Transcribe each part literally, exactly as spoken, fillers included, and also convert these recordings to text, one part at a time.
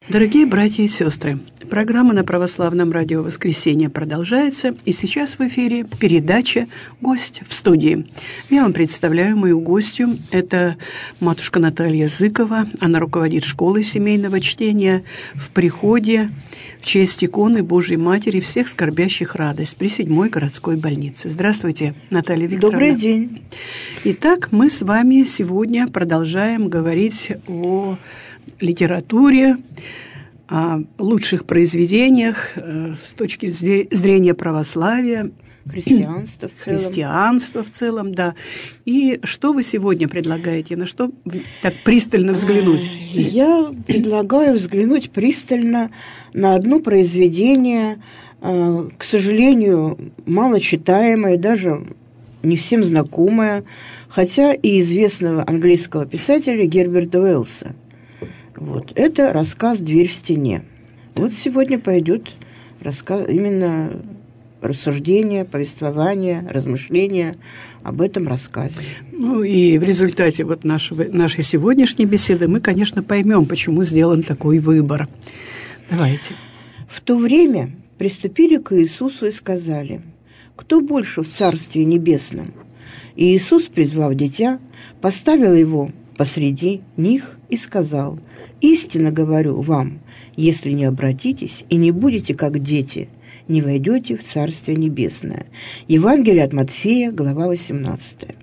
Дорогие братья и сестры, программа на Православном радио «Воскресенье» продолжается, и сейчас в эфире передача «Гость в студии». Я вам представляю мою гостью. Это матушка Наталья Зыкова. Она руководит школой семейного чтения в приходе в честь иконы Божьей Матери всех скорбящих радость при седьмой городской больнице. Здравствуйте, Наталья Викторовна. Добрый день. Итак, мы с вами сегодня продолжаем говорить о литературе, о лучших произведениях с точки зрения православия, христианства в целом. Христианства в целом, да. И что вы сегодня предлагаете? На что так пристально взглянуть? Я предлагаю взглянуть пристально на одно произведение, к сожалению, малочитаемое, даже не всем знакомое, хотя и известного английского писателя Герберта Уэллса. Вот. Это рассказ «Дверь в стене». Вот сегодня пойдет рассказ, именно рассуждение, повествование, размышления об этом рассказе. Ну и в результате вот нашего, нашей сегодняшней беседы мы, конечно, поймем, почему сделан такой выбор. Давайте. В то время приступили к Иисусу и сказали: «Кто больше в Царстве Небесном?» И Иисус, призвав дитя, поставил его посреди них и сказал: «Истинно говорю вам, если не обратитесь и не будете как дети, не войдете в Царствие Небесное». Евангелие от Матфея, глава восемнадцатая.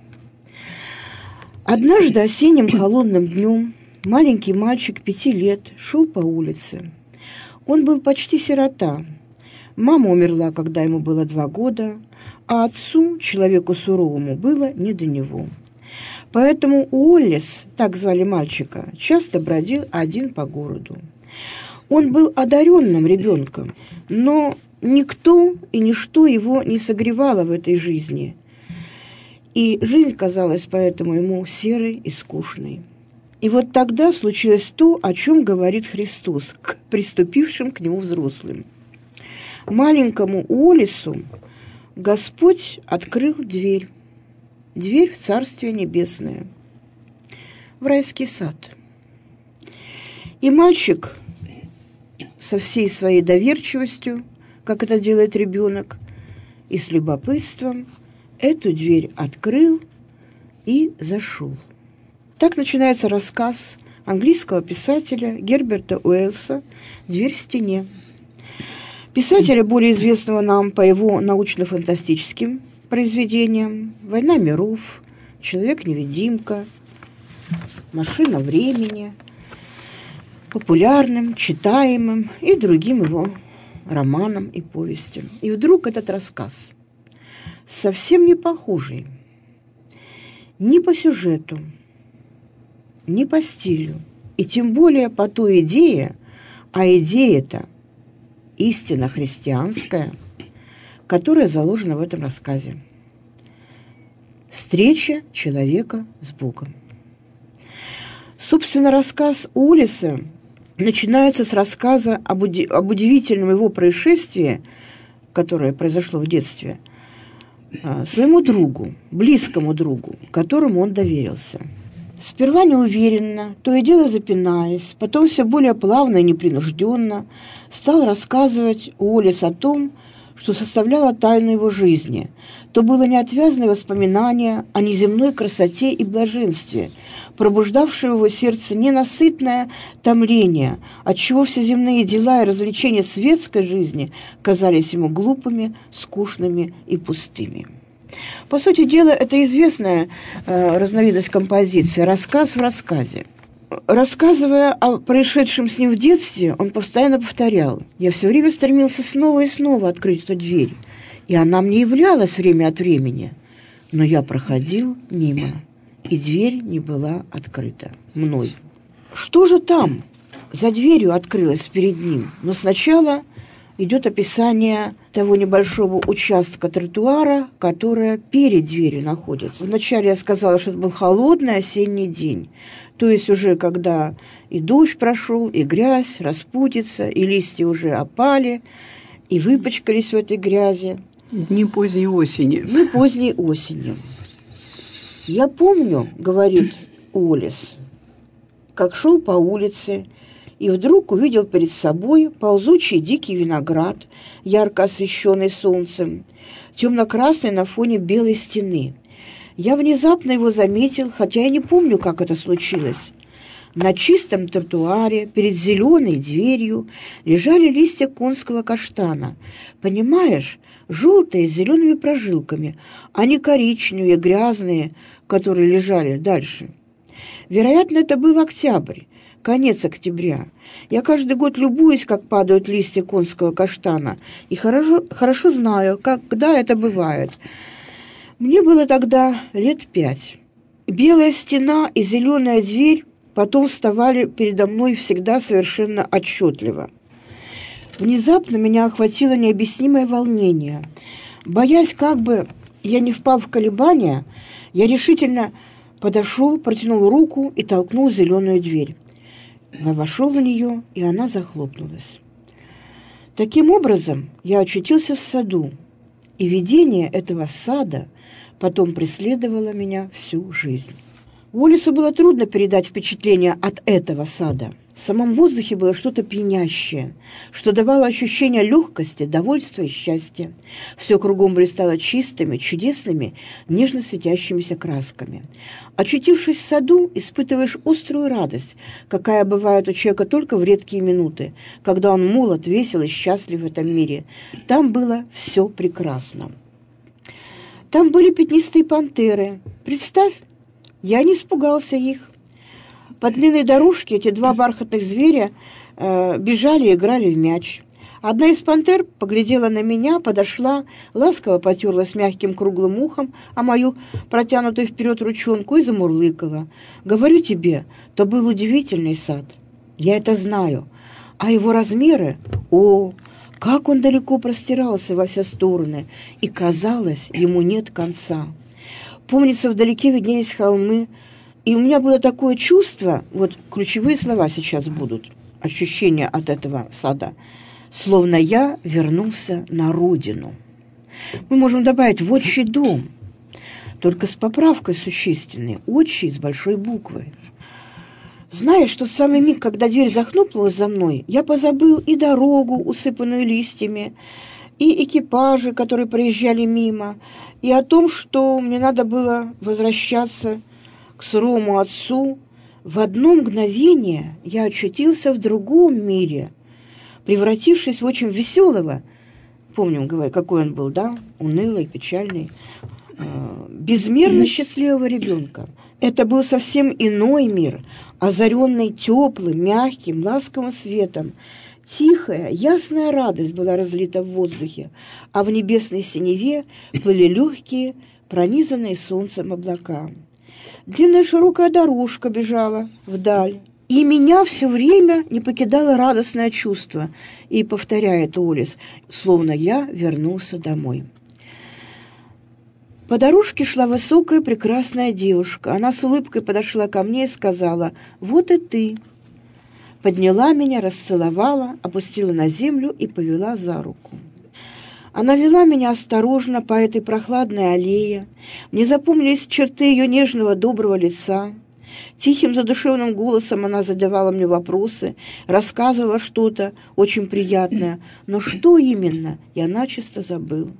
Однажды осенним холодным днем маленький мальчик пяти лет шел по улице. Он был почти сирота. Мама умерла, когда ему было два года, а отцу, человеку суровому, было не до него. Поэтому Уоллес, так звали мальчика, часто бродил один по городу. Он был одаренным ребенком, но никто и ничто его не согревало в этой жизни. И жизнь казалась поэтому ему серой и скучной. И вот тогда случилось то, о чем говорит Христос к приступившим к нему взрослым. Маленькому Уоллесу Господь открыл дверь. Дверь в Царствие Небесное, в райский сад. И мальчик со всей своей доверчивостью, как это делает ребенок, и с любопытством эту дверь открыл и зашел. Так начинается рассказ английского писателя Герберта Уэллса «Дверь в стене». Писателя, более известного нам по его научно-фантастическим произведениям: «Война миров», «Человек-невидимка», «Машина времени», популярным, читаемым и другим его романам и повестям. И вдруг этот рассказ, совсем не похожий ни по сюжету, ни по стилю, и тем более по той идее, а идея-то истинно христианская, которая заложена в этом рассказе. Встреча человека с Богом. Собственно, рассказ Уоллеса начинается с рассказа об, уди- об удивительном его происшествии, которое произошло в детстве, своему другу, близкому другу, которому он доверился. Сперва неуверенно, то и дело запинаясь, потом все более плавно и непринужденно стал рассказывать Уоллес о том, что составляло тайну его жизни. То было неотвязное воспоминание о неземной красоте и блаженстве, пробуждавшее в его сердце ненасытное томление, отчего все земные дела и развлечения светской жизни казались ему глупыми, скучными и пустыми. По сути дела, это известная э, разновидность композиции «рассказ в рассказе». Рассказывая о происшедшем с ним в детстве, он постоянно повторял: «Я все время стремился снова и снова открыть эту дверь, и она мне являлась время от времени, но я проходил мимо, и дверь не была открыта мной». Что же там за дверью открылось перед ним? Но сначала идет описание того небольшого участка тротуара, которое перед дверью находится. Вначале я сказала, что это был холодный осенний день. То есть уже когда и дождь прошел, и грязь распутится, и листья уже опали, и выпачкались в этой грязи. Дни поздней осени. Дни поздней осени. «Я помню, — говорит Уоллес, — как шел по улице и вдруг увидел перед собой ползучий дикий виноград, ярко освещенный солнцем, темно-красный на фоне белой стены. Я внезапно его заметил, хотя я не помню, как это случилось. На чистом тротуаре перед зеленой дверью лежали листья конского каштана. Понимаешь, желтые с зелеными прожилками, а не коричневые, грязные, которые лежали дальше. Вероятно, это был октябрь, конец октября. Я каждый год любуюсь, как падают листья конского каштана, и хорошо, хорошо знаю, когда это бывает. Мне было тогда лет пять. Белая стена и зеленая дверь потом вставали передо мной всегда совершенно отчетливо. Внезапно меня охватило необъяснимое волнение. Боясь, как бы я не впал в колебания, я решительно подошел, протянул руку и толкнул зеленую дверь. Я вошел в нее, и она захлопнулась. Таким образом, я очутился в саду, и видение этого сада потом преследовало меня всю жизнь. Уоллесу было трудно передать впечатление от этого сада. В самом воздухе было что-то пьянящее, что давало ощущение легкости, довольства и счастья. Все кругом блистало чистыми, чудесными, нежно светящимися красками. Очутившись в саду, испытываешь острую радость, какая бывает у человека только в редкие минуты, когда он молод, весел и счастлив в этом мире. Там было все прекрасно. Там были пятнистые пантеры. Представь, я не испугался их. По длинной дорожке эти два бархатных зверя э, бежали и играли в мяч. Одна из пантер поглядела на меня, подошла, ласково потерлась мягким круглым ухом о мою протянутую вперед ручонку и замурлыкала. Говорю тебе, то был удивительный сад. Я это знаю. А его размеры, о, как он далеко простирался во все стороны, и, казалось, ему нет конца. Помнится, вдалеке виднелись холмы, и у меня было такое чувство, вот ключевые слова сейчас будут, ощущения от этого сада, словно я вернулся на родину. Мы можем добавить «в отчий дом», только с поправкой существенной, «отчий» с большой буквы. Знаешь, что в самый миг, когда дверь захлопнулась за мной, я позабыл и дорогу, усыпанную листьями, и экипажи, которые проезжали мимо, и о том, что мне надо было возвращаться к суровому отцу. В одно мгновение я очутился в другом мире, превратившись в очень веселого, помним, говорю, какой он был, да, унылый, печальный, э, безмерно счастливого ребенка. Это был совсем иной мир, озаренный теплым, мягким, ласковым светом. Тихая, ясная радость была разлита в воздухе, а в небесной синеве плыли легкие, пронизанные солнцем облака. Длинная широкая дорожка бежала вдаль, и меня все время не покидало радостное чувство, и, повторяет Уоллес, словно я вернулся домой. По дорожке шла высокая прекрасная девушка. Она с улыбкой подошла ко мне и сказала: «Вот и ты». Подняла меня, расцеловала, опустила на землю и повела за руку. Она вела меня осторожно по этой прохладной аллее. Мне запомнились черты ее нежного доброго лица. Тихим задушевным голосом она задавала мне вопросы, рассказывала что-то очень приятное, но что именно, я начисто забыл.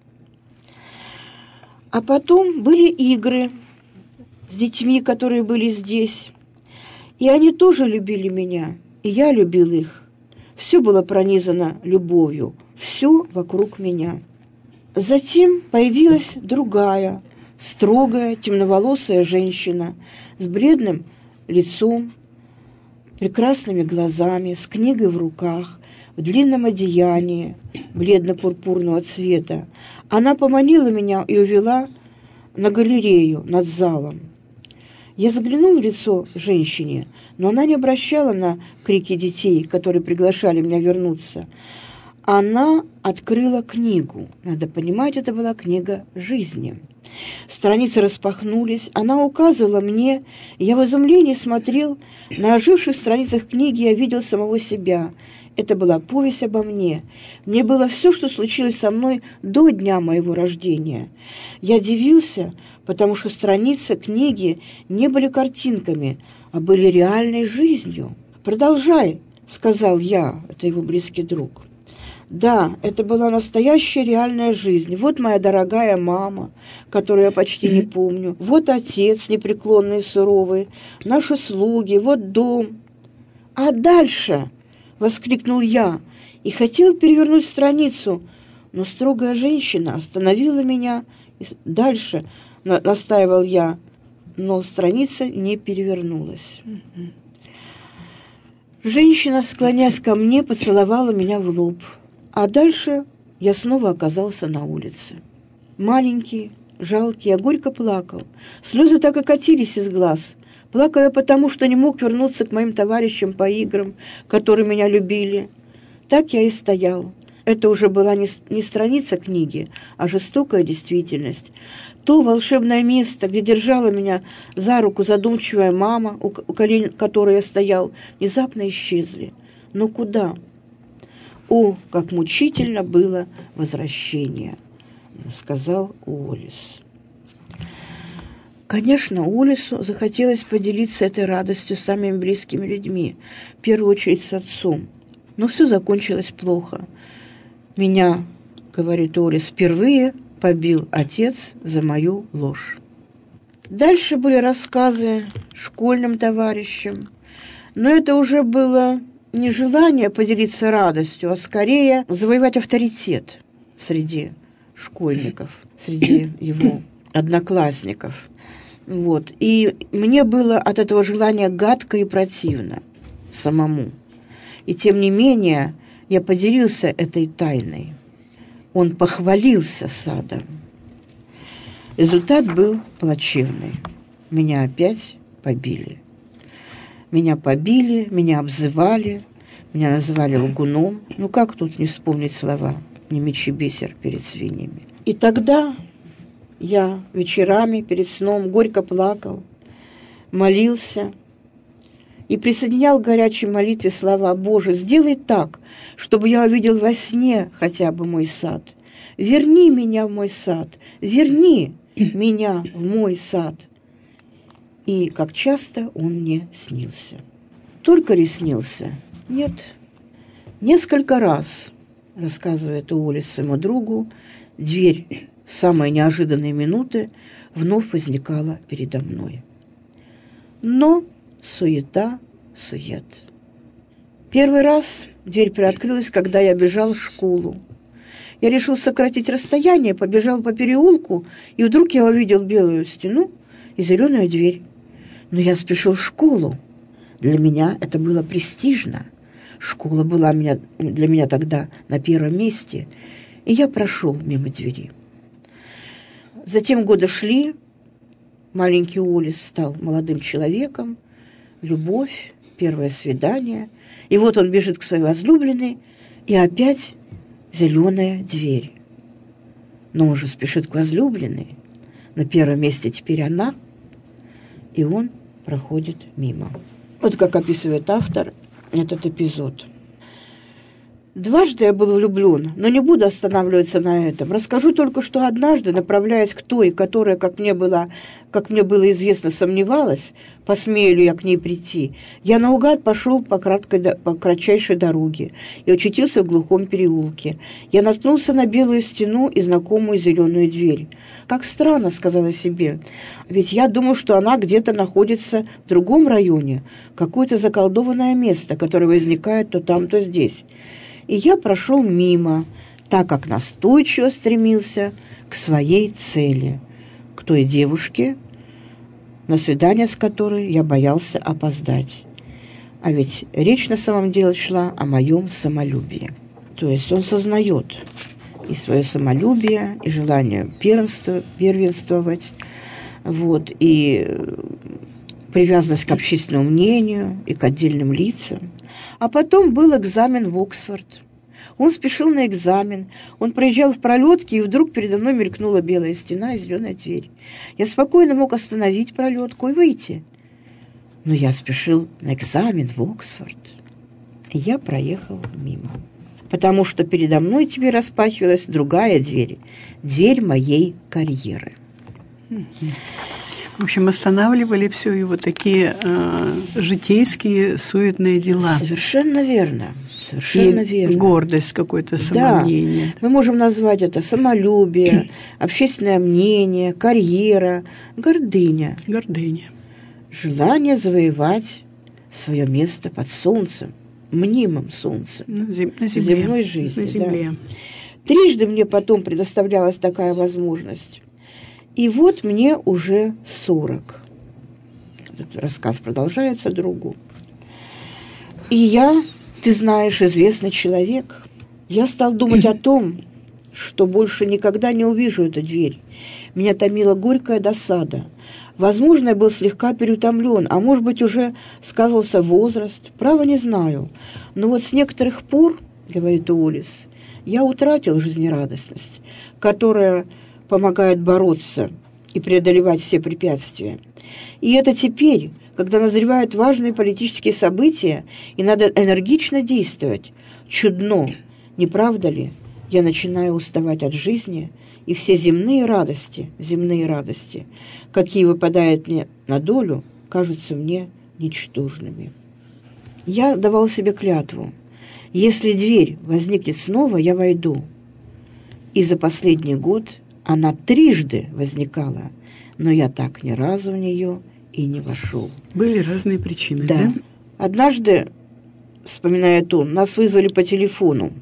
А потом были игры с детьми, которые были здесь. И они тоже любили меня, и я любил их. Все было пронизано любовью, все вокруг меня. Затем появилась другая, строгая, темноволосая женщина с бледным лицом, прекрасными глазами, с книгой в руках, в длинном одеянии бледно-пурпурного цвета. Она поманила меня и увела на галерею над залом. Я заглянул в лицо женщине, но она не обращала на крики детей, которые приглашали меня вернуться. Она открыла книгу. Надо понимать, это была книга жизни. Страницы распахнулись, она указывала мне, и я в изумлении смотрел на оживших страницах книги, я видел самого себя. Это была повесть обо мне. Мне было все, что случилось со мной до дня моего рождения. Я дивился, потому что страницы книги не были картинками, а были реальной жизнью. «Продолжай», — сказал я, это его близкий друг. Да, это была настоящая реальная жизнь. Вот моя дорогая мама, которую я почти не помню. Вот отец непреклонный и суровый. Наши слуги, вот дом. А дальше, — воскликнул я, и хотел перевернуть страницу, но строгая женщина остановила меня. И дальше, — настаивал я, но страница не перевернулась. Женщина, склоняясь ко мне, поцеловала меня в лоб. А дальше я снова оказался на улице. Маленький, жалкий, я горько плакал. Слезы так и катились из глаз. Плакал я потому, что не мог вернуться к моим товарищам по играм, которые меня любили. Так я и стоял. Это уже была не, не страница книги, а жестокая действительность. То волшебное место, где держала меня за руку задумчивая мама, у, у колен которой я стоял, внезапно исчезли. Но куда? О, как мучительно было возвращение, сказал Уоллес. Конечно, Уоллесу захотелось поделиться этой радостью с самыми близкими людьми, в первую очередь с отцом. Но все закончилось плохо. Меня, говорит Уоллес, впервые побил отец за мою ложь. Дальше были рассказы школьным товарищам, но это уже было не желание поделиться радостью, а скорее завоевать авторитет среди школьников, среди его одноклассников. Вот. И мне было от этого желания гадко и противно самому. И тем не менее я поделился этой тайной. Он похвалился садом. Результат был плачевный. Меня опять побили. Меня побили, меня обзывали, меня называли лгуном. Ну как тут не вспомнить слова «не мечи бисер перед свиньями». И тогда я вечерами перед сном горько плакал, молился и присоединял к горячей молитве слова: «Боже, сделай так, чтобы я увидел во сне хотя бы мой сад. Верни меня в мой сад, верни меня в мой сад». И как часто он мне снился. Только ли снился? Нет. Несколько раз, рассказывает Уоллес своему другу, дверь в самые неожиданные минуты вновь возникала передо мной. Но суета, сует. Первый раз дверь приоткрылась, когда я бежал в школу. Я решил сократить расстояние, побежал по переулку, и вдруг я увидел белую стену и зеленую дверь. Но я спешил в школу. Для меня это было престижно. Школа была меня, для меня тогда на первом месте, и я прошел мимо двери. Затем годы шли, маленький Уоллес стал молодым человеком, любовь, первое свидание, и вот он бежит к своей возлюбленной, и опять зеленая дверь. Но он уже спешит к возлюбленной, на первом месте теперь она, и он проходит мимо. Вот как описывает автор этот эпизод. Дважды я был влюблен, но не буду останавливаться на этом. Расскажу только, что однажды, направляясь к той, которая, как мне было, как мне было известно, сомневалась, посмею ли я к ней прийти, я наугад пошел по, краткой, по кратчайшей дороге и очутился в глухом переулке. Я наткнулся на белую стену и знакомую зеленую дверь. «Как странно», — сказала себе, — «ведь я думал, что она где-то находится в другом районе, какое-то заколдованное место, которое возникает то там, то здесь». И я прошел мимо, так как настойчиво стремился к своей цели, к той девушке, на свидание с которой я боялся опоздать. А ведь речь на самом деле шла о моем самолюбии. То есть он сознает и свое самолюбие, и желание первенство, первенствовать, вот, и привязанность к общественному мнению и к отдельным лицам. А потом был экзамен в Оксфорд. Он спешил на экзамен, он проезжал в пролетке, и вдруг передо мной мелькнула белая стена и зеленая дверь. Я спокойно мог остановить пролетку и выйти. Но я спешил на экзамен в Оксфорд, и я проехал мимо. Потому что передо мной теперь распахивалась другая дверь, дверь моей карьеры. В общем, останавливали все его такие э, житейские суетные дела. Совершенно верно. Совершенно и верно. Гордость, какое-то самомнение. Да, мы можем назвать это самолюбие, общественное мнение, карьера, гордыня. Гордыня. Желание завоевать свое место под солнцем, мнимым солнцем, на, зем, на земле, земной жизни. На земле. Да. Трижды мне потом предоставлялась такая возможность. И вот мне уже сорок. Этот рассказ продолжается другу. И я, ты знаешь, известный человек. Я стал думать о том, что больше никогда не увижу эту дверь. Меня томила горькая досада. Возможно, я был слегка переутомлен, а может быть, уже сказывался возраст. Право не знаю. Но вот с некоторых пор, говорит Уоллес, я утратил жизнерадостность, которая помогает бороться и преодолевать все препятствия. И это теперь, когда назревают важные политические события, и надо энергично действовать. Чудно, не правда ли? Я начинаю уставать от жизни, и все земные радости, земные радости, какие выпадают мне на долю, кажутся мне ничтожными. Я давал себе клятву. Если дверь возникнет снова, я войду. И за последний год она трижды возникала, но я так ни разу в нее и не вошел. Были разные причины, да? да? Однажды, вспоминает он, нас вызвали по телефону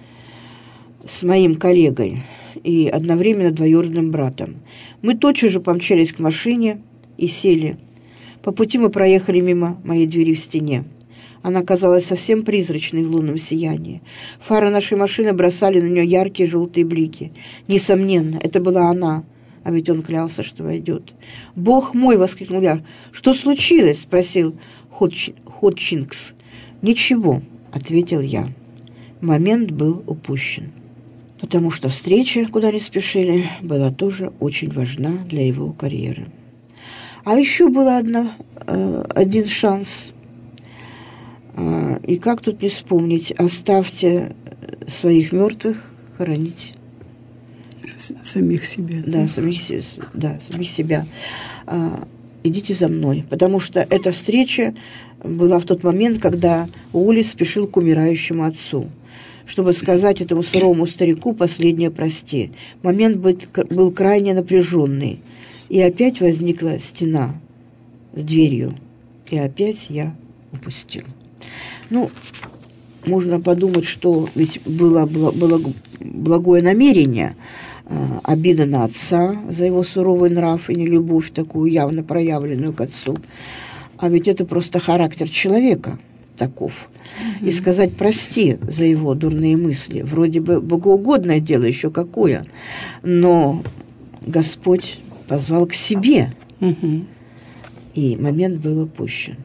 с моим коллегой и одновременно двоюродным братом. Мы тотчас же помчались к машине и сели. По пути мы проехали мимо моей двери в стене. Она казалась совсем призрачной в лунном сиянии. Фары нашей машины бросали на нее яркие желтые блики. Несомненно, это была она, а ведь он клялся, что войдет. «Бог мой!» — воскликнул я. «Что случилось?» — спросил Ходч... Ходчинкс. «Ничего», — ответил я. Момент был упущен, потому что встреча, куда они спешили, была тоже очень важна для его карьеры. А еще был одна, э, один шанс. А, и как тут не вспомнить? Оставьте своих мертвых хоронить. Самих себя. Да, да, самих, да, самих себя. А, идите за мной. Потому что эта встреча была в тот момент, когда Уоллес спешил к умирающему отцу, чтобы сказать этому суровому старику последнее «прости». Момент был, был крайне напряженный. И опять возникла стена с дверью. И опять я упустил. Ну, можно подумать, что ведь было, было, было благое намерение, э, обида на отца за его суровый нрав и нелюбовь, такую явно проявленную к отцу. А ведь это просто характер человека таков. И сказать «прости» за его дурные мысли. Вроде бы богоугодное дело еще какое. Но Господь позвал к себе. Угу. И момент был упущен.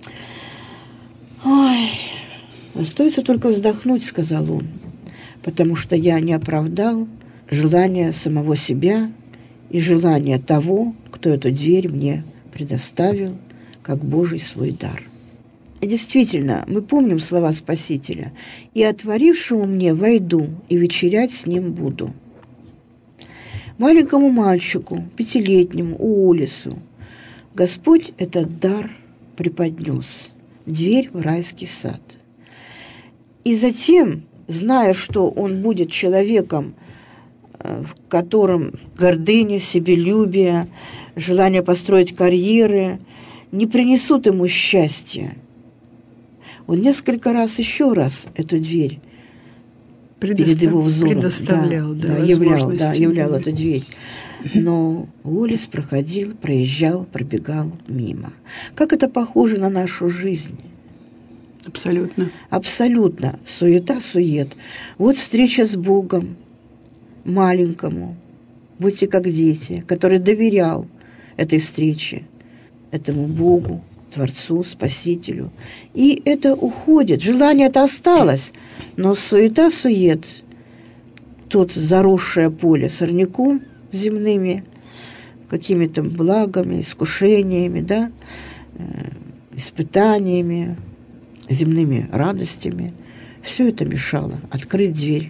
«Ой, остается только вздохнуть», — сказал он, «потому что я не оправдал желания самого себя и желания того, кто эту дверь мне предоставил, как Божий свой дар». И действительно, мы помним слова Спасителя: «И отворившему мне войду, и вечерять с ним буду». Маленькому мальчику, пятилетнему, Уоллесу, Господь этот дар преподнес, дверь в райский сад. И затем, зная, что он будет человеком, в котором гордыня, себелюбие, желание построить карьеры не принесут ему счастья, он несколько раз, еще раз эту дверь Предостав... перед его взором предоставлял, да, да, да, являл, да, являл эту дверь. Но Уоллес проходил, проезжал, пробегал мимо. Как это похоже на нашу жизнь? Абсолютно. Абсолютно. Суета-сует. Вот встреча с Богом маленькому. Будьте как дети, который доверял этой встрече, этому Богу, Творцу, Спасителю. И это уходит. Желание-то осталось, но суета-сует, тут заросшее поле сорняком земными, какими-то благами, искушениями, да, испытаниями, земными радостями, все это мешало открыть дверь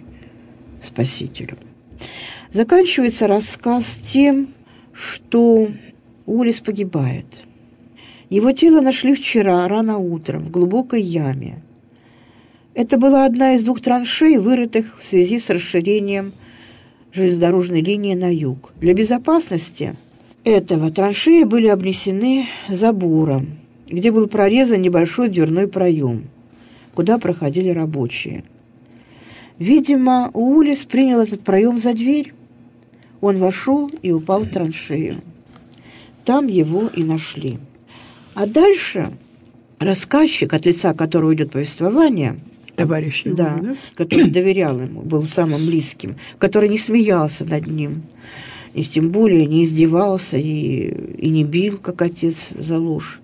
Спасителю. Заканчивается рассказ тем, что Уоллес погибает. Его тело нашли вчера, рано утром, в глубокой яме. Это была одна из двух траншей, вырытых в связи с расширением железнодорожной линии на юг. Для безопасности этого траншеи были обнесены забором, где был прорезан небольшой дверной проем, куда проходили рабочие. Видимо, Уоллес принял этот проем за дверь. Он вошел и упал в траншею. Там его и нашли. А дальше рассказчик, от лица которого идет повествование, товарищ его, да, да? который доверял ему, был самым близким, который не смеялся над ним, и тем более не издевался и, и не бил, как отец, за ложь.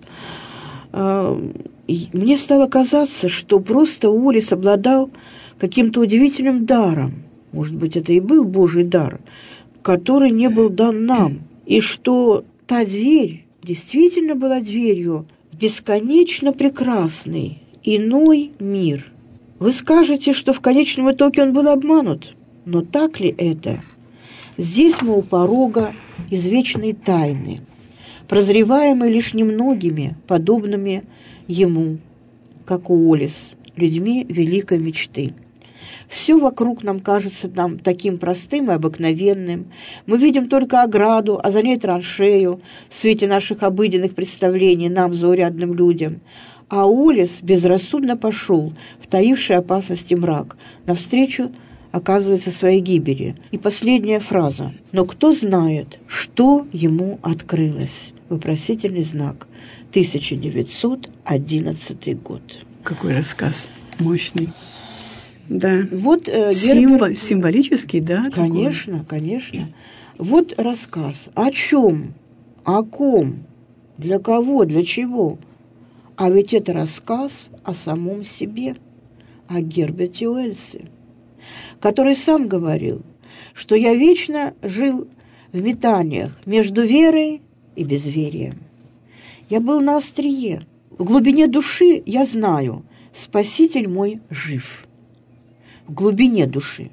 И мне стало казаться, что просто Уоллес обладал каким-то удивительным даром, может быть, это и был Божий дар, который не был дан нам, и что та дверь действительно была дверью в бесконечно прекрасный, иной мир. Вы скажете, что в конечном итоге он был обманут, но так ли это? Здесь мы у порога извечной тайны, прозреваемой лишь немногими, подобными ему, как Уоллес, людьми великой мечты. Все вокруг нам кажется нам таким простым и обыкновенным. Мы видим только ограду, а за ней траншею в свете наших обыденных представлений нам, заурядным людям. А Уоллес безрассудно пошел в таивший опасности мрак, навстречу, оказывается, своей гибели. И последняя фраза. «Но кто знает, что ему открылось?» Вопросительный знак. тысяча девятьсот одиннадцатый год. Какой рассказ мощный. Да. Вот э, Символ, Герберт... символический, да? Конечно, такой? конечно. Вот рассказ. О чем? О ком? Для кого? Для чего? А ведь это рассказ о самом себе, о Герберте Уэллсе, который сам говорил, что я вечно жил в метаниях между верой и безверием. Я был на острие. В глубине души я знаю, Спаситель мой жив. В глубине души.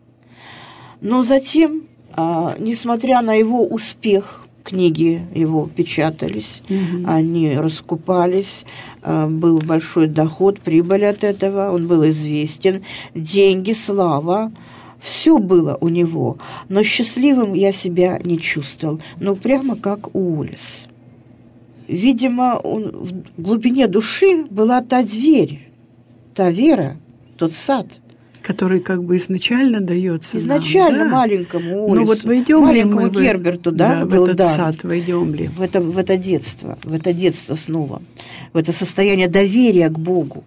Но затем, а, несмотря на его успех, книги его печатались, угу. Они раскупались, а, был большой доход, прибыль от этого, он был известен, деньги, слава, все было у него, но счастливым я себя не чувствовал, ну прямо как Уоллес. Видимо, он, в глубине души была та дверь, та вера, тот сад, который как бы изначально дается изначально нам, да? маленькому Уоллесу, ну, вот войдем маленькому ли мы Герберту, в, да, да, был в этот дар. сад, войдем ли? В это, в это детство, в это детство снова, в это состояние доверия к Богу.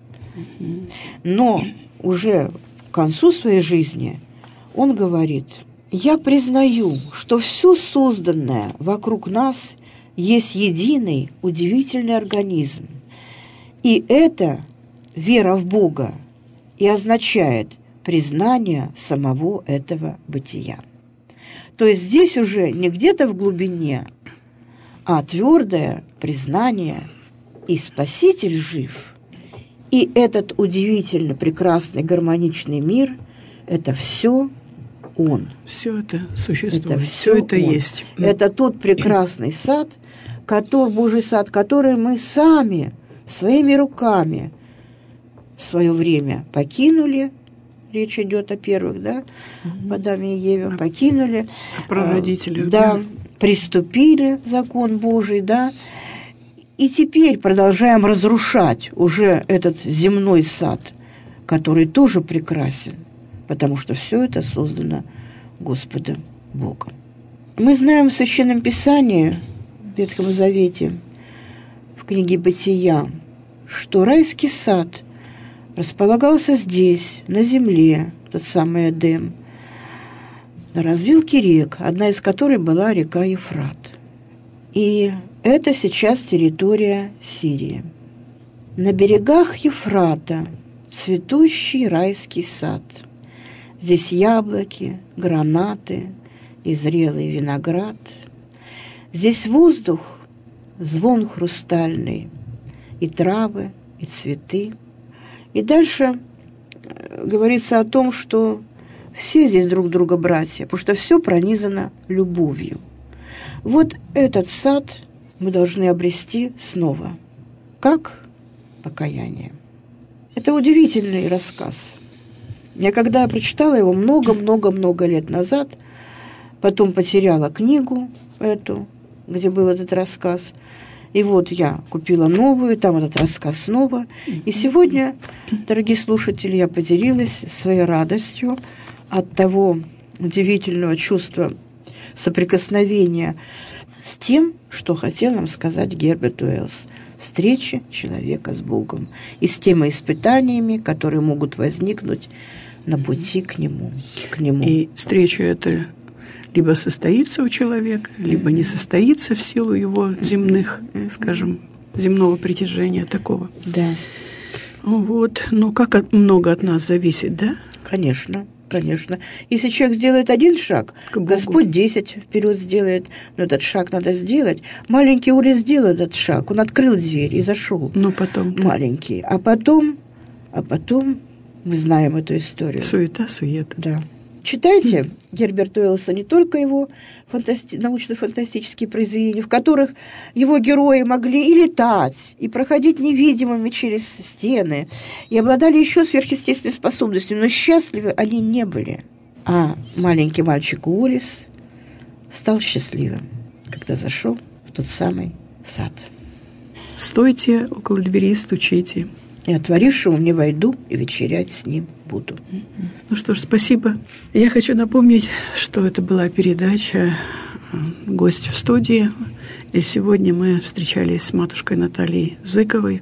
Но уже к концу своей жизни он говорит: «Я признаю, что все созданное вокруг нас есть единый удивительный организм, и это вера в Бога и означает признание самого этого бытия». То есть здесь уже не где-то в глубине, а твердое признание, и Спаситель жив, и этот удивительно прекрасный гармоничный мир – это все Он. Все это существует, это все это Он. есть. Это тот прекрасный сад, который, Божий сад, который мы сами своими руками в свое время покинули. Речь идет о первых, да, угу. Адаме и Еве, покинули. О прародителях. Да, да, приступили закон Божий, да, и теперь продолжаем разрушать уже этот земной сад, который тоже прекрасен, потому что все это создано Господом Богом. Мы знаем в Священном Писании, в Ветхом Завете, в книге Бытия, что райский сад располагался здесь, на земле, тот самый Эдем, на развилке рек, одна из которых была река Ефрат. И это сейчас территория Сирии. На берегах Ефрата цветущий райский сад. Здесь яблоки, гранаты и зрелый виноград. Здесь воздух, звон хрустальный, и травы, и цветы. И дальше говорится о том, что все здесь друг друга братья, потому что все пронизано любовью. Вот этот сад мы должны обрести снова. Как? Покаяние. Это удивительный рассказ. Я когда прочитала его много-много-много лет назад, потом потеряла книгу эту, где был этот рассказ, и вот я купила новую, там этот рассказ снова. И сегодня, дорогие слушатели, я поделилась своей радостью от того удивительного чувства соприкосновения с тем, что хотел нам сказать Герберт Уэллс. Встречи человека с Богом и с теми испытаниями, которые могут возникнуть на пути к Нему. К нему. И встреча эта либо состоится у человека, либо не состоится в силу его земных, скажем, земного притяжения такого. Да. Вот. Но как от, много от нас зависит, да? Конечно, конечно. Если человек сделает один шаг, Господь десять вперед сделает, но этот шаг надо сделать. Маленький Ули сделал этот шаг, он открыл дверь и зашел. Но потом... Маленький. А потом, а потом мы знаем эту историю. Суета, суета. Да. Читайте Герберта Уэллса не только его фантасти... научно-фантастические произведения, в которых его герои могли и летать, и проходить невидимыми через стены, и обладали еще сверхъестественной способностью, но счастливы они не были. А маленький мальчик Уоллес стал счастливым, когда зашел в тот самый сад. «Стойте около двери, стучите. И отворившему мне войду, и вечерять с ним буду». Ну что ж, спасибо. Я хочу напомнить, что это была передача «Гость в студии». И сегодня мы встречались с матушкой Натальей Зыковой.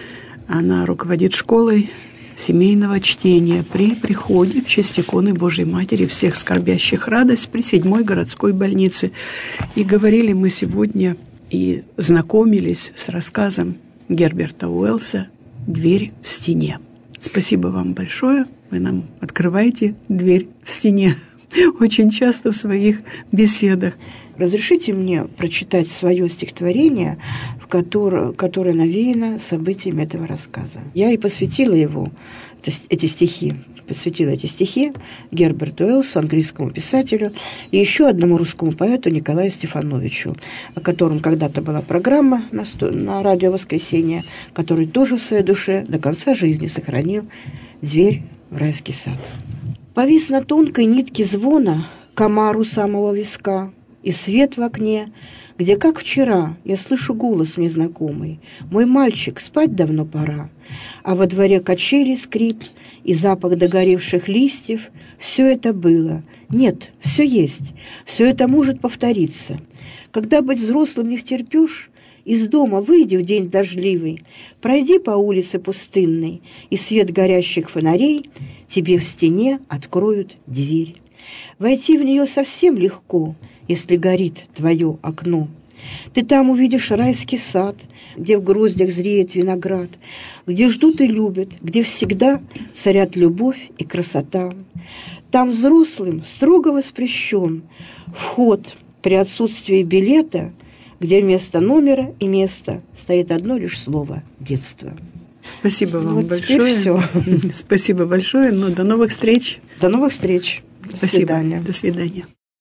Она руководит школой семейного чтения при приходе в честь иконы Божьей Матери всех скорбящих радость при седьмой городской больнице. И говорили мы сегодня и знакомились с рассказом Герберта Уэллса «Дверь в стене». Спасибо вам большое. Вы нам открываете дверь в стене очень часто в своих беседах. Разрешите мне прочитать свое стихотворение, в которое, которое навеяно событиями этого рассказа. Я и посвятила его, эти стихи, посвятила эти стихи Герберту Уэллсу, английскому писателю, и еще одному русскому поэту Николаю Стефановичу, о котором когда-то была программа на, на радио «Воскресенье», который тоже в своей душе до конца жизни сохранил дверь в райский сад. Повис на тонкой нитке звона комар у самого виска, и свет в окне, где, как вчера, я слышу голос мне знакомый. «Мой мальчик, спать давно пора». А во дворе качели скрип и запах догоревших листьев. Все это было. Нет, все есть. Все это может повториться. Когда быть взрослым не втерпешь, из дома выйди в день дождливый, пройди по улице пустынной, и свет горящих фонарей тебе в стене откроют дверь. Войти в нее совсем легко, если горит твое окно. Ты там увидишь райский сад, где в гроздях зреет виноград, где ждут и любят, где всегда царят любовь и красота. Там взрослым строго воспрещен вход при отсутствии билета, где вместо номера и места стоит одно лишь слово «детство». Спасибо вам вот большое. Все. Спасибо большое. Ну, до новых встреч. До новых встреч. До Спасибо. свидания. До свидания.